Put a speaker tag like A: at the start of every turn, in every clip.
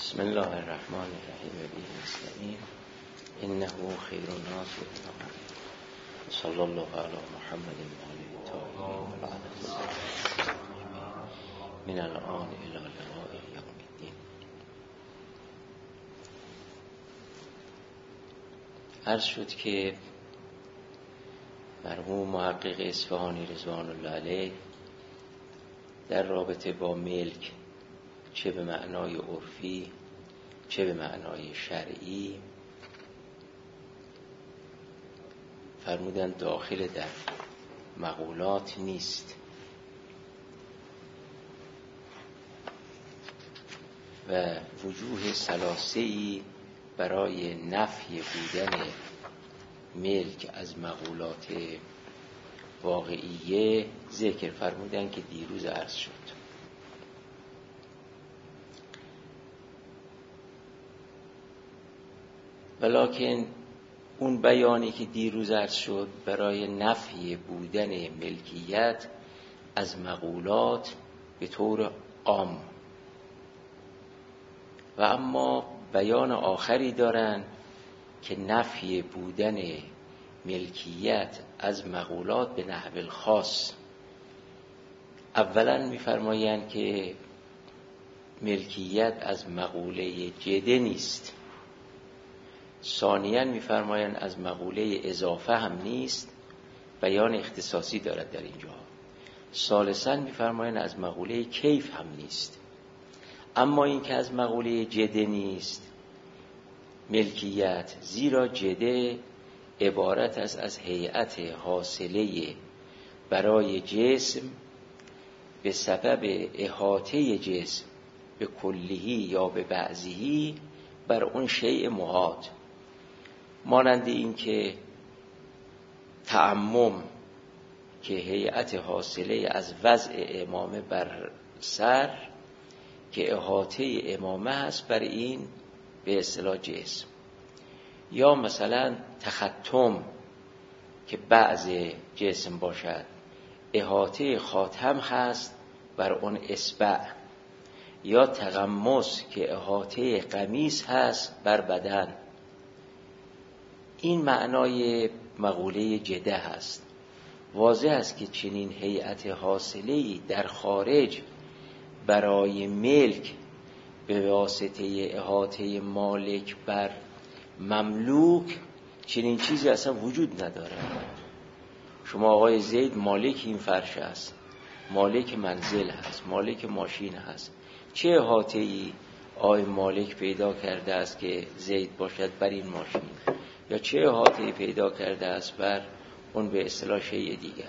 A: بسم الله الرحمن الرحیم و به نستعین انه خیر الناس و صلی الله علی محمد و آله الطاهرین و لعنة من الآن الی لقاء یوم الدین. عرض شد که مرحوم محقق اصفهانی رضوان الله علیه در رابطه با ملک چه به معنای عرفی چه به معنای شرعی فرمودند داخل در مقولات نیست و وجوه ثلاثه‌ای برای نفی بودن ملک از مقولات واقعیه ذکر فرمودند که دیروز عرض شد. ولکن اون بیانی که دیروز عرض شد برای نفی بودن ملکیت از مقولات به طور عام و اما بیان آخری دارن که نفی بودن ملکیت از مقولات به نحو الخاص. اولا می‌فرمایند که ملکیت از مقوله جده نیست، ثانیاً می‌فرمایند از مقوله اضافه هم نیست، بیان اختصاصی دارد در اینجا. ثالثاً می‌فرمایند از مقوله کیف هم نیست. اما این که از مقوله جده نیست ملکیت، زیرا جده عبارت است از هیئت حاصله برای جسم به سبب احاطه جسم به کلیهی یا به بعضیهی بر اون شیء محاط، مانند این که تعمم که هیئت حاصله از وضع عمامه بر سر که احاطه عمامه هست بر این به اصطلاح جسم، یا مثلا تختم که بعض جسم باشد احاطه خاتم هست بر اون اصبع، یا تغمس که احاطه قمیص هست بر بدن. این معنای مقوله جده هست. واضح است که چنین هیئت حاصله‌ای در خارج برای ملک به واسطه احاطه مالک بر مملوک چنین چیزی اصلا وجود نداره. شما آقای زید مالک این فرش است، مالک منزل هست، مالک ماشین هست، چه احاطه‌ای آقای مالک پیدا کرده است که زید باشد بر این ماشین، یا چه احاطه‌ای پیدا کرده است بر اون به اصطلاح شیء دیگر.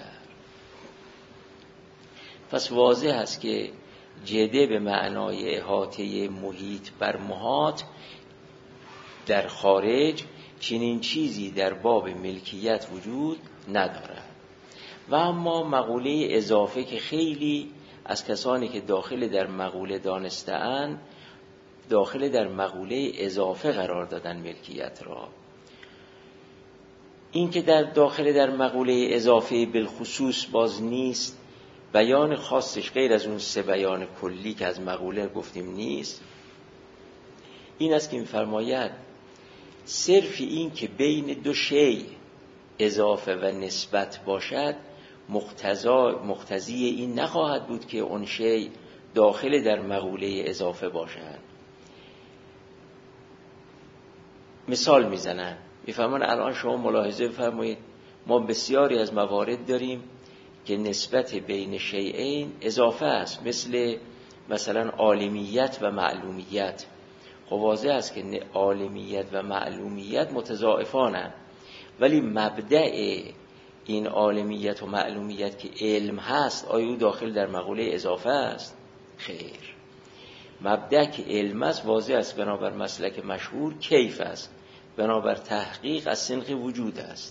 A: پس واضح است که جده به معنای احاطه محیط بر محاط در خارج چنین چیزی در باب ملکیت وجود ندارد. و اما مقوله اضافه که خیلی از کسانی که داخل در مقوله دانسته‌اند داخل در مقوله اضافه قرار دادن ملکیت را. این که در داخل در مقوله اضافه بالخصوص باز نیست، بیان خاصش غیر از اون سه بیان کلی که از مقوله گفتیم نیست، این است که می‌فرماید صرف این که بین دو شیء اضافه و نسبت باشد مقتضی این نخواهد بود که اون شیء داخل در مقوله اضافه باشد. مثال میزنن، میفهمن الان شما ملاحظه بفرمایید ما بسیاری از موارد داریم که نسبت بین شیئین اضافه است، مثلا عالمیت و معلومیت. خب واضح است که عالمیت و معلومیت متضاعفانند، ولی مبدأ این عالمیت و معلومیت که علم هست آیا او داخل در مقوله اضافه است؟ خیر. مبدأ که علم است واضح است بنابر مسلک مشهور کیف است، بنابر تحقیق از سنخ وجود است.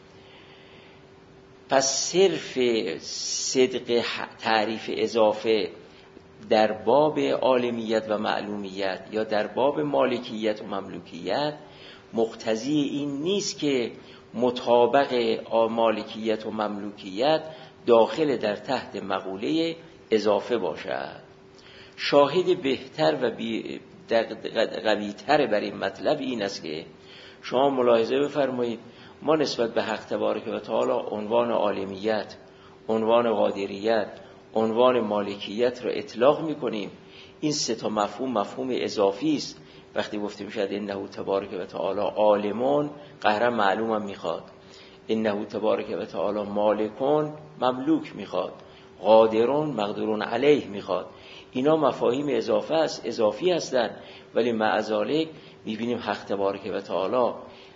A: پس صرف صدق تعریف اضافه در باب عالمیت و معلومیت یا در باب مالکیت و مملوکیت مقتضی این نیست که مطابق مالکیت و مملوکیت داخل در تحت مقوله اضافه باشد. شاهد بهتر و قوی تر بر این مطلب این است که شما ملاحظه بفرمایید ما نسبت به حق تبارک و تعالی عنوان عالمیت، عنوان قادریت، عنوان مالکیت را اطلاق میکنیم. این سه تا مفهوم اضافی است. وقتی گفته میشد انه تبارک و تعالی عالمون، قهرا معلومم میخواد. انه تبارک و تعالی مالکون، مملوک میخواد. قادرون، مقدورون علیه میخواد. اینا مفاهیم اضافی هستند، ولی مع ذالک میبینیم حق تبارک و تعالی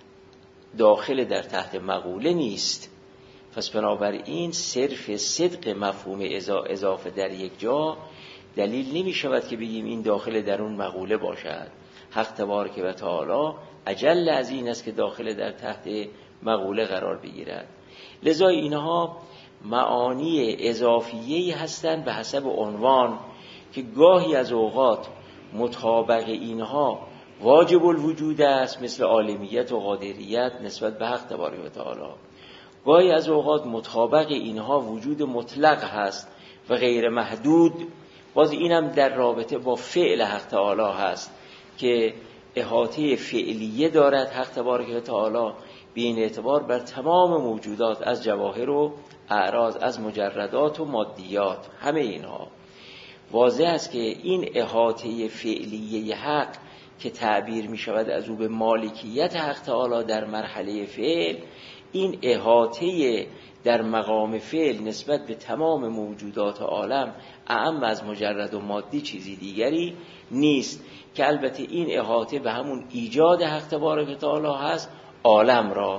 A: داخل در تحت مقوله نیست. پس بنابراین صرف صدق مفهوم اضافه در یک جا دلیل نمی شود که بگیم این داخل در اون مقوله باشد. حق تبارک و تعالی اجل از این است که داخل در تحت مقوله قرار بگیرد. لذا اینها معانی اضافیه‌ای هستند به حسب عنوان که گاهی از اوقات مطابق اینها واجب الوجود است، مثل عالمیت و قادریت نسبت به حق تبارک و تعالی. گاهی از اوقات مطابق اینها وجود مطلق هست و غیر محدود. باز اینم در رابطه با فعل حق تعالی هست که احاطه فعلیه دارد حق تبارک و تعالی به این اعتبار بر تمام موجودات، از جواهر و اعراض، از مجردات و مادیات. همه اینها واضح است که این احاطه فعلیه حق که تعبیر می شود از او به مالکیت حق تعالی در مرحله فعل، این احاطه در مقام فعل نسبت به تمام موجودات عالم اعم از مجرد و مادی چیزی دیگری نیست، که البته این احاطه به همون ایجاد حق تبارک و تعالی هست عالم را.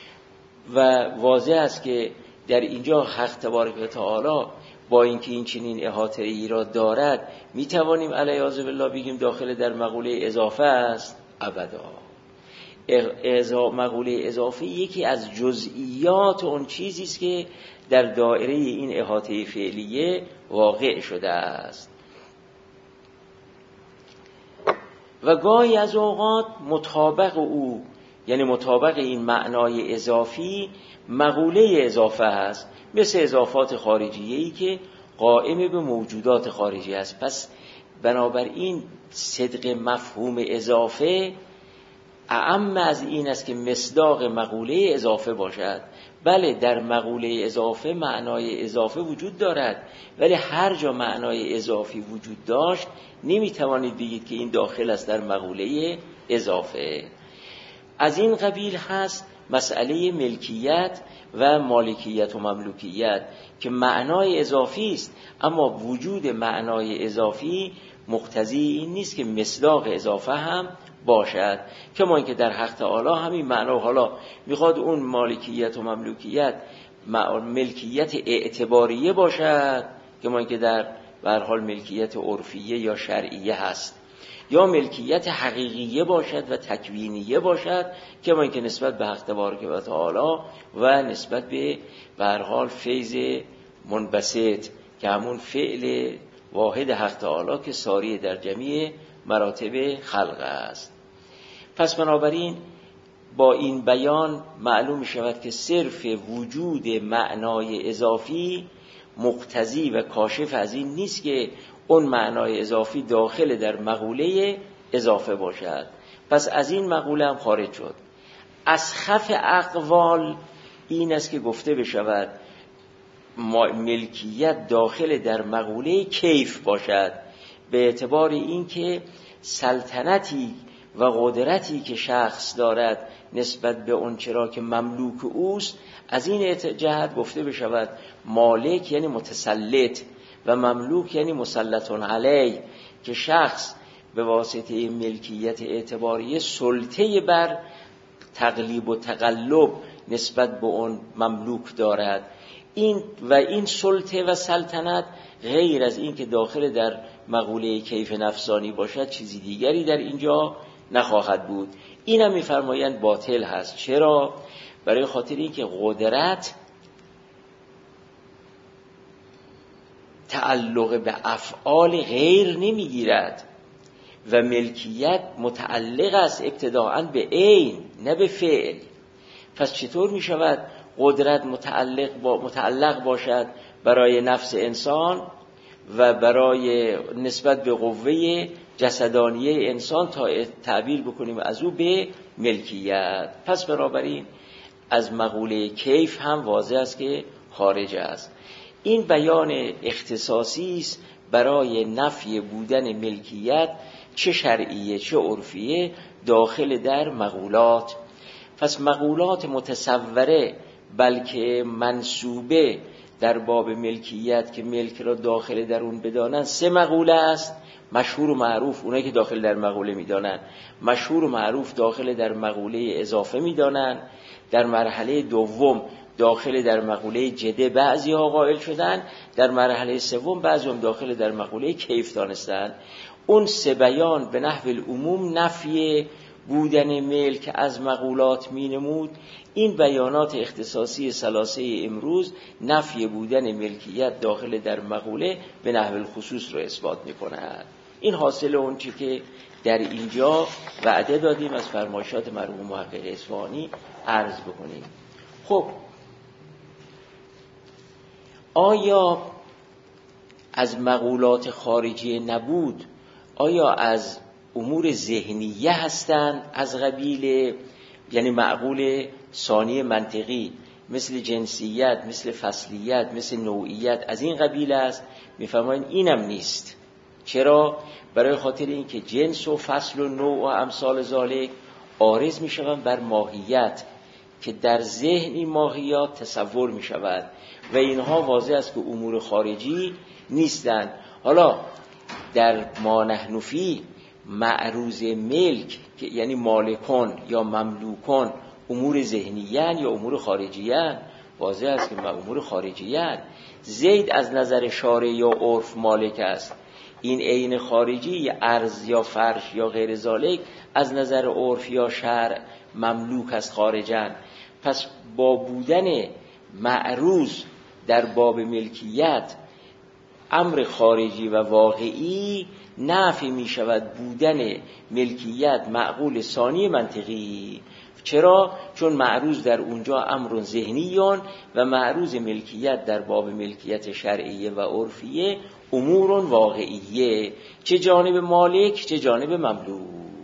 A: و واضح است که در اینجا حق تبارک و تعالی با اینکه این چنین احاطه ای را دارد می توانیم علیاذ بالله بگیم داخل در مقوله اضافه است؟ ابدا. مقوله اضافه یکی از جزئیات اون چیزی است که در دایره این احاطه فعلیه واقع شده است. و گاهی از اوقات مطابق او، یعنی مطابق این معنای اضافی، مقوله اضافه است، مثل اضافات خارجیه‌ای که قائم به موجودات خارجی است. پس بنابراین صدق مفهوم اضافه اعم از این است که مصداق مقوله اضافه باشد. بله، در مقوله اضافه معنای اضافه وجود دارد، ولی هر جا معنای اضافی وجود داشت نمیتوانید بگید که این داخل است در مقوله اضافه. از این قبیل هست مسئله ملکیت و مالکیت و مملوکیت که معنای اضافی است، اما وجود معنای اضافی مقتضی این نیست که مصداق اضافه هم باشد. کما اینکه در حق تعالی همین معنا، حالا میخواد اون مالکیت و مملوکیت ملکیت اعتباریه باشد، کما اینکه در به هر حال ملکیت عرفیه یا شرعیه هست، یا ملکیت حقیقیه باشد و تکوینیه باشد، کما اینکه نسبت به حق تبارک و تعالی و نسبت به هر حال فیض منبسط که همون فعل واحد حق تعالی که ساری در جمیع مراتب خلق است. پس بنابراین با این بیان معلوم می شود که صرف وجود معنای اضافی مقتضی و کاشف از این نیست که اون معنای اضافی داخل در مقوله اضافه باشد. پس از این مقوله هم خارج شد. اسخف اقوال این است که گفته بشود ملکیت داخل در مقوله کیف باشد، به اعتبار اینکه سلطنتی و قدرتی که شخص دارد نسبت به اون چرا که مملوک اوست، از این جهت گفته بشود مالک یعنی متسلط و مملوک یعنی مسلطون علی، که شخص به واسطه ملکیت اعتباریه سلطه بر تقلیب و تقلب نسبت به اون مملوک دارد. این سلطه و سلطنت غیر از این که داخل در مقوله کیف نفسانی باشد چیزی دیگری در اینجا نخواهد بود. این هم می‌فرمایند باطل هست. چرا؟ برای خاطر این که قدرت تعلق به افعال غیر نمیگیرد و ملکیت متعلق است ابتداءً به عین نه به فعل. پس چطور می شود قدرت متعلق باشد برای نفس انسان و برای نسبت به قوه جسدانیه انسان تا تعبیر بکنیم از او به ملکیت. پس بنابراین از مقوله کیف هم واضح است که خارج است. این بیان اختصاصی است برای نفی بودن ملکیت، چه شرعیه چه عرفیه، داخل در مقولات. پس مقولات متصوره بلکه منسوبه در باب ملکیت که ملک را داخل در اون بدانن 3 مقوله است. مشهور و معروف، اونایی که داخل در مقوله میدانن مشهور و معروف داخل در مقوله اضافه میدانن. در مرحله دوم داخل در مقوله جده بعضی ها قائل شدن، در مرحله سوم بعضی هم داخل در مقوله کیف دانستن. اون 3 بیان به نحو العموم نفی بودن ملک از مقولات می نمود. این بیانات اختصاصی ثلاثه امروز نفی بودن ملکیت داخل در مقوله به نحو الخصوص رو اثبات می کند. این حاصل اون چی که در اینجا وعده دادیم از فرمایشات مرحوم محقق اصفهانی عرض بکنیم. خب آیا از مقولات خارجی نبود، آیا از امور ذهنیه هستند از قبیل، یعنی معقول ثانی منطقی مثل جنسیت، مثل فصلیت، مثل نوعیت، از این قبیل است؟ میفرمایند اینم نیست. چرا؟ برای خاطر اینکه جنس و فصل و نوع و امثال ذالک عارض میشوند بر ماهیت که در ذهن این ماهیات تصور میشود و اینها واضح است که امور خارجی نیستند. حالا در ما نحن فیه معروض ملک که یعنی مالکان یا مملوکان امور ذهنیان یا امور خارجیان، واضح است که امور خارجیان. زید از نظر شارع یا عرف مالک است، این عین خارجی ارض یا فرش یا غیر ذالک از نظر عرف یا شرع مملوک است خارجن. پس با بودن معروض در باب ملکیت امر خارجی و واقعی نافی می شود بودن ملکیت معقول ثانی منطقی. چرا؟ چون معروض در اونجا امر ذهنیون و معروض ملکیت در باب ملکیت شرعیه و عرفیه امور واقعیه، چه جانب مالک چه جانب مملوک.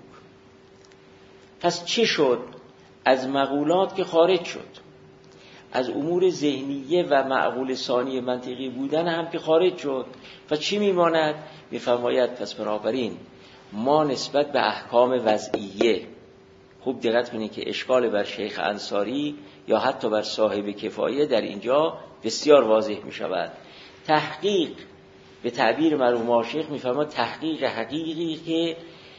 A: پس چه شد؟ از مقولات که خارج شد، از امور ذهنیه و معقول ثانی منطقی بودن هم که خارج شد، پس چی میماند؟ میفرماید پس بنابراین ما نسبت به احکام وضعیه، خوب دقت کنید که اشکال بر شیخ انصاری یا حتی بر صاحب کفایه در اینجا بسیار واضح می شود. تحقیق به تعبیر مرحوم آشیخ میفرماید تحقیق حقیقی که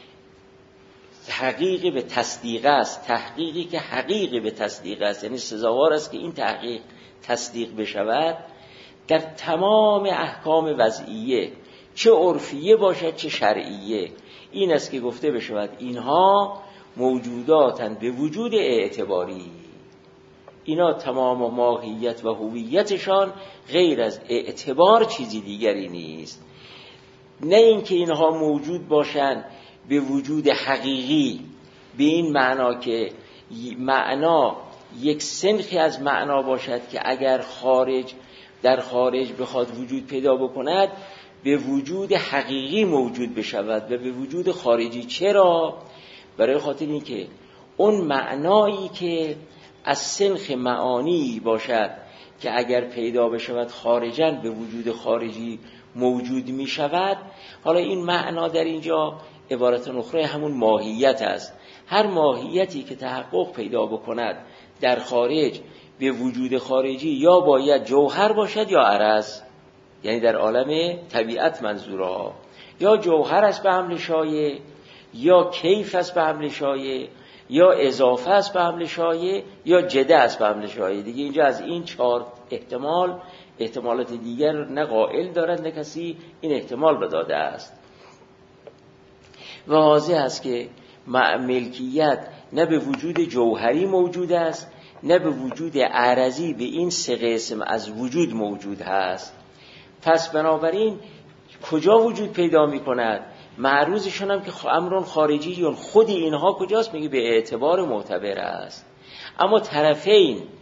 A: حقیقی به تصدیق است، تحقیقی که حقیقی به تصدیق است، یعنی سزاوار است که این تحقیق تصدیق بشود در تمام احکام وضعیه، چه عرفیه باشد چه شرعیه. این است که گفته بشود اینها موجوداتند به وجود اعتباری، اینا تمام ماهیت و هویتشان غیر از اعتبار چیزی دیگری نیست. نه اینکه اینها موجود باشند به وجود حقیقی، به این معنا که معنا یک سنخی از معنا باشد که اگر در خارج بخواد وجود پیدا بکند به وجود حقیقی موجود بشود و به وجود خارجی. چرا؟ برای خاطر این که اون معنایی که از سنخ معانی باشد که اگر پیدا بشود خارجاً به وجود خارجی موجود می شود. حالا این معنا در اینجا عبارت اخرى همون ماهیت است. هر ماهیتی که تحقق پیدا بکند در خارج به وجود خارجی یا باید جوهر باشد یا عرض، یعنی در عالم طبیعت منظورها، یا جوهر است به حمل شایع، یا کیف است به حمل شایع، یا اضافه است به حمل شایع، یا جده است به حمل شایع. دیگه اینجا از این 4 احتمالات دیگر نه قائل دارد نه کسی این احتمال بداده است. واضح است که ملکیت نه به وجود جوهری موجود است نه به وجود عرضی، به این 3 قسم از وجود موجود هست. پس بنابراین کجا وجود پیدا می کند؟ معروضشون هم که امرون خارجی، خود اینها کجاست؟ میگه به اعتبار معتبر است. اما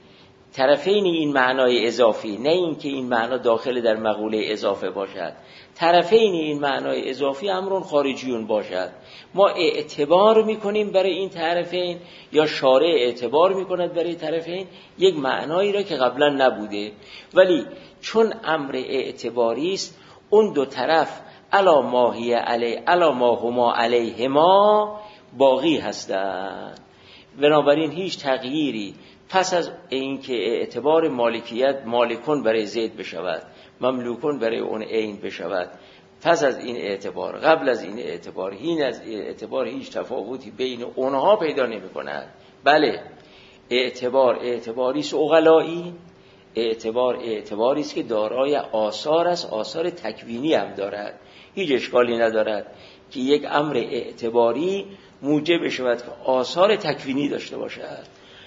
A: طرفین این معنای اضافی، نه این که این معنا داخل در مقوله اضافه باشد، طرفین این معنای اضافی امرون خارجیون باشد. ما اعتبار میکنیم برای این طرفین یا شارع اعتبار میکند برای طرفین یک معنایی را که قبلا نبوده، ولی چون امر اعتباری است اون دو طرف الا ما هما علیهما باقی هستند. بنابراین هیچ تغییری پس از اینکه اعتبار مالکیت مالکون برای زید بشود، مملوکون برای اون عین بشود، پس از این اعتبار، قبل از این اعتبار، این از اعتبار هیچ تفاوتی بین اونها پیدا نمی کند. بله اعتباری است عقلایی، اعتباری است که دارای آثار است، آثار تکوینی هم دارد. هیچ اشکالی ندارد که یک امر اعتباری موجب شود که آثار تکوینی داشته باشد.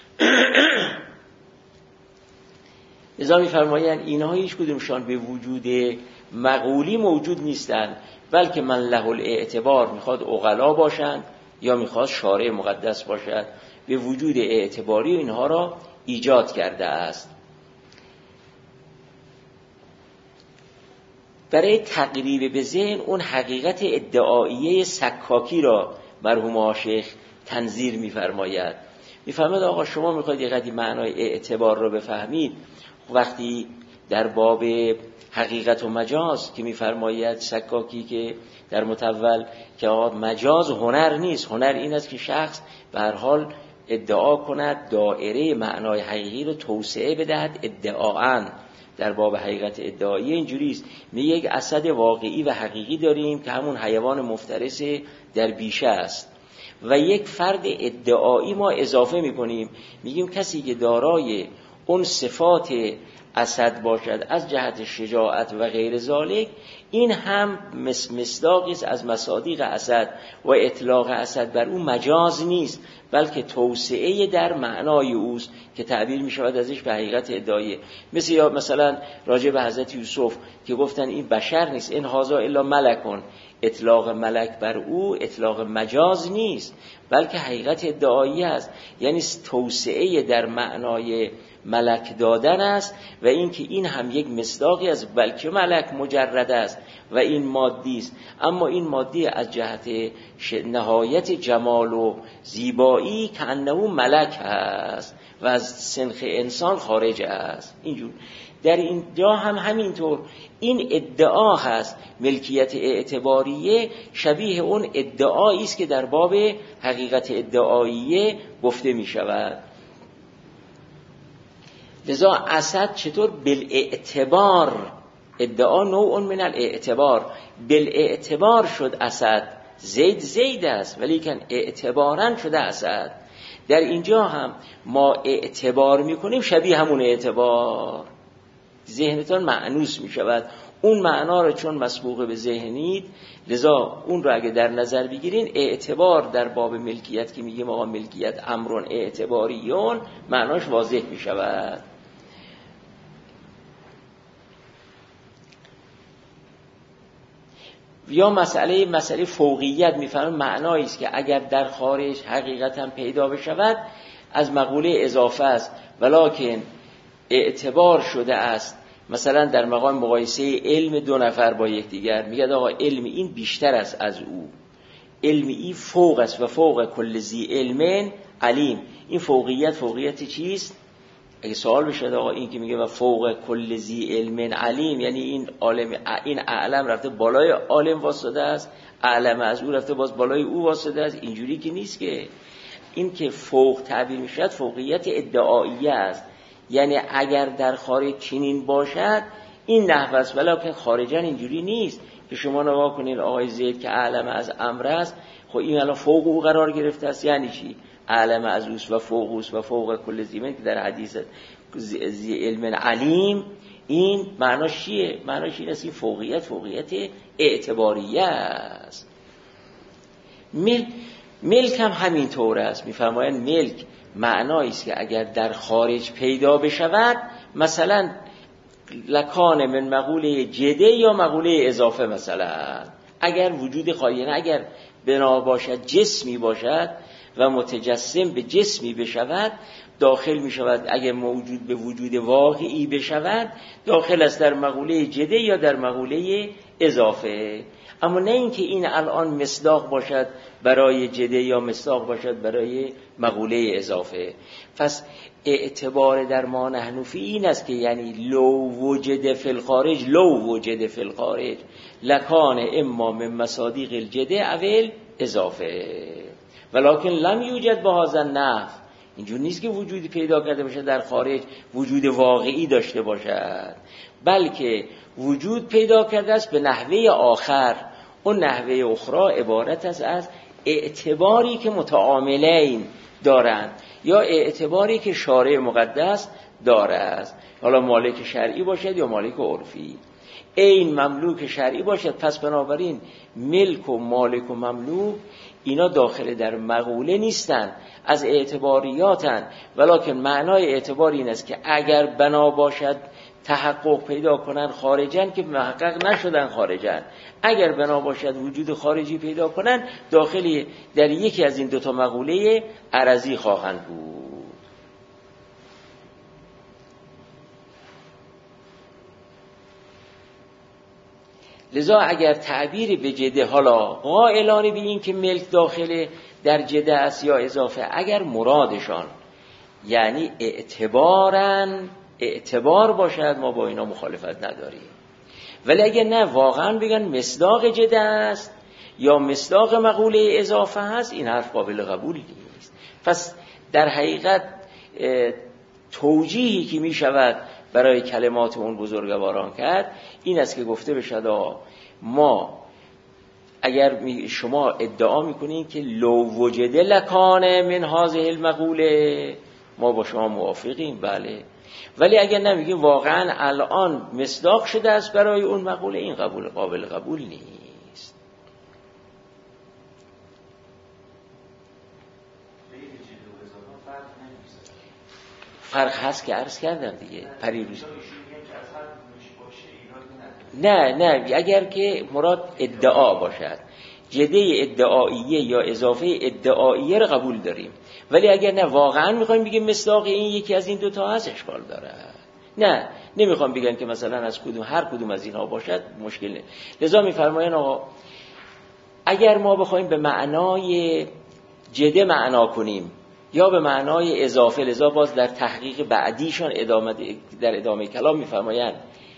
A: لذا می‌فرمایند اینها هیچ کدومشان به وجود مقولی موجود نیستند، بلکه من له الاعتبار میخواد عقلا باشند یا میخواد شارع مقدس باشد، به وجود اعتباری اینها را ایجاد کرده است. برای تقریب به ذهن اون حقیقت ادعاییه سکاکی را مرحوم آشیخ تنظیر می‌فرماید. می‌فرماید آقا شما می‌خواید یه قدری معنای اعتبار رو بفهمید، وقتی در باب حقیقت و مجاز که می‌فرماید سکاکی که در متول که آقا مجاز هنر نیست، هنر این است که شخص به هر حال ادعا کند دایره معنای حقیقی رو توسعه بدهد ادعااً. در باب حقیقت ادعایی اینجوری است، می یک اسد واقعی و حقیقی داریم که همون حیوان مفترس در بیشه است و یک فرد ادعایی ما اضافه میکنیم، میگیم کسی که دارای اون صفات اسد باشد از جهت شجاعت و غیر ذالک، این هم مصداقی است از مصادیق اسد و اطلاق اسد بر اون مجاز نیست، بلکه توسعه در معنای اوست که تعبیر می شود ازش به حقیقت ادعایی. مثلا راجع به حضرت یوسف که گفتن این بشر نیست، این هذا الا ملکون، اطلاق ملک بر او اطلاق مجاز نیست بلکه حقیقت ادعایی است، یعنی توسعه در معنای ملک دادن است و اینکه این هم یک مصداقی است، بلکه ملک مجرد است و این مادی است، اما این مادی از جهت نهایت جمال و زیبایی که انه ملک است و از سنخ انسان خارج است. اینجور در اینجا هم همینطور این ادعا هست، ملکیت اعتباریه شبیه اون ادعایی است که در باب حقیقت ادعاییه گفته می شود. لذا اسد چطور بالاعتبار، ادعا نوع من الاعتبار، بالاعتبار شد اسد، زید است ولی کن اعتبارا شده اسد. در اینجا هم ما اعتبار میکنیم شبیه همون اعتبار، ذهنتان معنوس میشود اون معنا رو چون مسبوق به ذهنید، لذا اون رو اگه در نظر بگیرین اعتبار در باب ملکیت که میگیم آقا ملکیت امرون اعتباریون معناش واضح میشود. یا مسئله فوقیت میفهمن معنایی است که اگر در خارج حقیقتا پیدا بشود از مقوله اضافه است، ولکن اعتبار شده است. مثلا در مقام مقایسه علم دو نفر با یکدیگر میگه آقا علم این بیشتر است از او، علم این فوق است و فوق کل ذی علم علیم. این فوقیت چیست؟ اگه سوال بشه آقا این که میگه و فوق کل ذی علم علیم، یعنی این عالم، این اعلم رفته بالای عالم واسطه است، اعلم از او رفته باز بالای او واسطه است، اینجوری که نیست. که این که فوق تعبیر میشد فوقیت ادعاییه است، یعنی اگر در خارج چنین باشد این نحو است، ولکن خارجا اینجوری نیست که شما نگاه کنید آقای زید که اعلم از امر است، خب این الان فوق او قرار گرفته است، یعنی چی؟ اعلم از اوست و فوق اوست و فوق کل ذی که در حدیث ذی علم علیم، این معناش چیه؟ معناش این است که فوقیت اعتباریه است. ملک هم همین طور است. میفرمایند ملک معنایی است که اگر در خارج پیدا بشود، مثلا لکان من مقوله جده یا مقوله اضافه، مثلا اگر وجود خواهی، اگر بنا باشد جسمی باشد و متجسم به جسمی بشود داخل می شود، اگر موجود به وجود واقعی بشود داخل است در مقوله جده یا در مقوله اضافه، اما نه اینکه این الان مصداق باشد برای جده یا مصداق باشد برای مقوله اضافه. پس اعتبار در ما نحن فی این است که یعنی لو وجد فی الخارج، لو وجد فی الخارج لکان اما من مصادیق الجده اول اضافه ولکن لم یوجد بهذا النحو. اینجور نیست که وجودی پیدا کرده باشه در خارج وجود واقعی داشته باشد، بلکه وجود پیدا کرده است به نحوه آخر. اون نحوه اخرى عبارت است از اعتباری که متعاملین دارند یا اعتباری که شارع مقدس داره است، حالا مالک شرعی باشد یا مالک عرفی. این مملوک شرعی باشد، پس بنابراین ملک و مالک و مملوک اینا داخل در مقوله نیستن، از اعتباریاتن، ولکن معنای اعتبار این است که اگر بنا باشد تحقق پیدا کنن خارجن که محقق نشدن خارجن، اگر بنا باشد وجود خارجی پیدا کنن داخلی در یکی از این دوتا مقوله عرضی خواهند بود. لذا اگر تعبیر به جده، حالا قائلان به این که ملک داخل در جده است یا اضافه، اگر مرادشان یعنی اعتبار باشد ما با اینا مخالفت نداریم، ولی اگر نه واقعا بگن مصداق جده است یا مصداق مقوله اضافه است، این حرف قابل قبول نیست. پس در حقیقت توجیهی که می شود برای کلمات اون بزرگواران کرد این است که گفته بشد ما اگر شما ادعا میکنین که لو وجد لکانه من هذه المقوله ما با شما موافقیم، بله، ولی اگر نمیگیم واقعا الان مصداق شده است برای اون مقوله، این قابل قبول نیست. فرق هست که عرض کردم دیگه پریروز. نه اگر که مراد ادعا باشد، جده ادعاییه یا اضافه ادعاییه رو قبول داریم، ولی اگر نه واقعا میخوایم بگیم مصداق این یکی از این دوتا هست اشکال داره. نه نمیخوام بگن که مثلا از هر کدوم از اینها باشد مشکل نه. لذا میفرمایند آقا اگر ما بخوایم به معنای جده معنا کنیم یا به معنای اضافه، لذا باز در تحقیق بعدیشان در ادامه کلام میفرمایند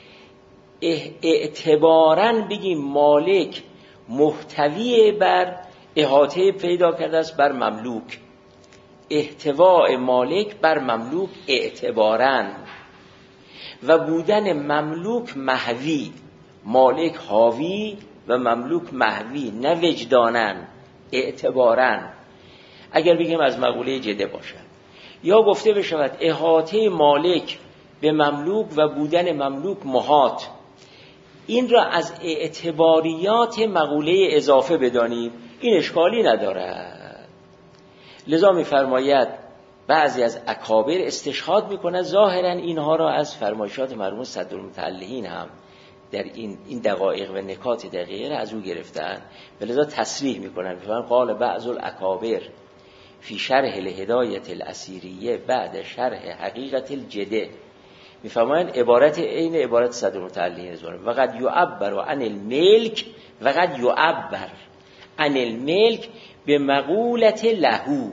A: اعتباراً بگیم مالک محتوی بر احاطه پیدا کرده است بر مملوک، احتواء مالک بر مملوک اعتباراً، و بودن مملوک محوی، مالک حاوی و مملوک محوی، نه وجداناً، اعتباراً. اگر بگیم از مقوله جده باشد، یا گفته بشود احاطه مالک به مملوک و بودن مملوک محاط، این را از اعتباریات مقوله اضافه بدانیم، این اشکالی ندارد. لذا می‌فرماید بعضی از اکابر استشهاد می‌کند ظاهراً اینها را از فرمایشات مرحوم صدرالمتعلقین هم در این دقایق و نکات دقیقه را از او گرفتن، ولذا تصریح می‌کنند. می‌فرمایند قال بعض الاکابر فی شرح الهدایة الاسیریه بعد شرح حقیقت الجده، میفرمایند عبارت عین عبارت صدرالمتعلقین زونه، وقد یعبر عن الملک، وقد یعبر عن الملک به مقولت لهو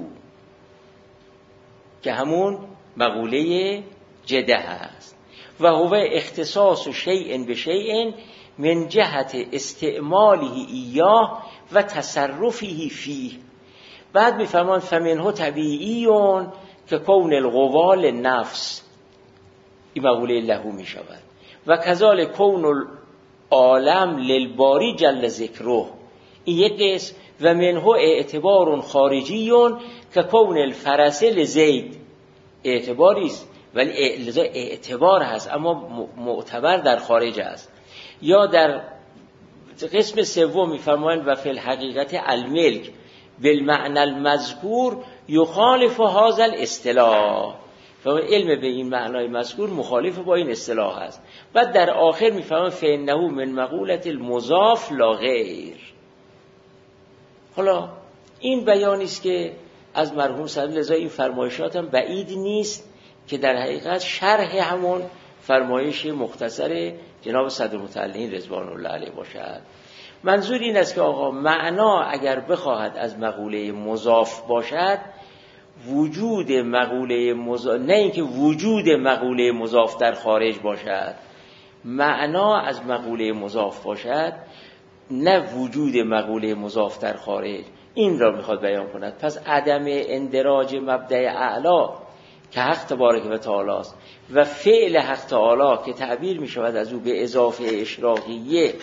A: که همون مقوله جده هست، و هو اختصاص شیء به شیء من جهت استعماله ایاه و تصرفه فیه. بعد میفرمان فمنه طبیعیون که کون القوال نفس، این مقوله لهو می شود، و کذالک کون العالم للباری جل ذکره، این یک قسم. و منه اعتبار خارجیون که کون الفرس لزید، اعتباری است ولی لذا اعتبار هست اما معتبر در خارج است. یا در قسم سوم میفرمایند و فی الحقیقت الملک بالمعنى المذکور یخالف هذا الاصطلاح، علم به این معنای مذکور مخالف با این اصطلاح است. بعد در آخر میفهمن فإنه من مقولة المضاف لا غیر. حالا این بیانی است که از مرحوم صدر، لذا این فرمایشات هم بعید نیست که در حقیقت شرح همون فرمایش مختصر جناب صدرالمتعلین رضوان الله علیه باشد. منظور این است که آقا معنا اگر بخواهد از مقوله مضاف باشد، وجود مقوله مضاف، نه اینکه وجود مقوله مضاف در خارج باشد، معنا از مقوله مضاف باشد، نه وجود مقوله مضاف در خارج. این را میخواد بیان کند. پس عدم اندراج مبدأ اعلا که حق تبارک و تعالی است و فعل حق تعالی که تعبیر میشود از او به اضافه اشراقیه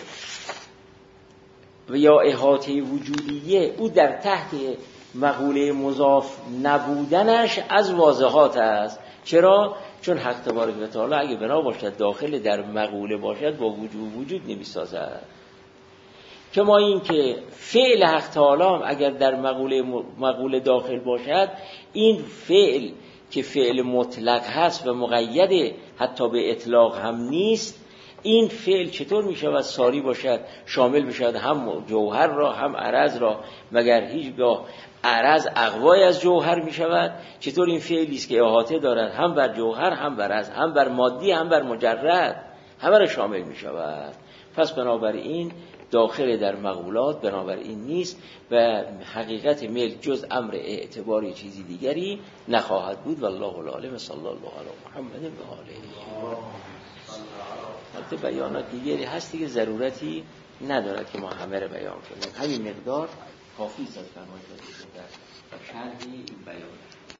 A: و یا احاطه وجودیه، او در تحت مقوله مضاف نبودنش از واضحات است. چرا؟ چون حق تبارک و تعالی اگه بنا باشد داخل در مقوله باشد با وجود نمیسازد. که ما این که فعل حق تعالی اگر در مقوله داخل باشد، این فعل که فعل مطلق هست و مقید حتی به اطلاق هم نیست، این فعل چطور می شود ساری باشد، شامل بشود هم جوهر را هم عرض را، مگر هیچگاه عرض اقوای از جوهر می شود؟ چطور این فعلی است که احاطه دارد هم بر جوهر هم بر عرض، هم بر مادی هم بر مجرد، همه را شامل می شود؟ پس بنابراین داخل در مقولات بنابراین نیست و حقیقت ملک جز امر اعتباری چیزی دیگری نخواهد بود. والله العالم. صلی الله علی محمد و آله. البته بیانات دیگری هستی که ضرورتی ندارد که ما همه را بیان کنیم. همین مقدار کافی است از فرمایش در شرح این بیان.